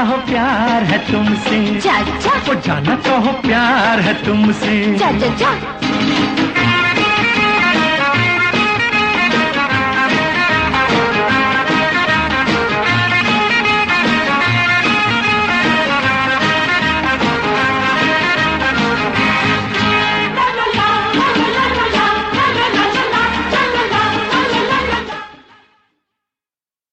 चाहो प्यार है तुमसे, जा जा, वो जाना चाहो प्यार है तुमसे। जा जा जा।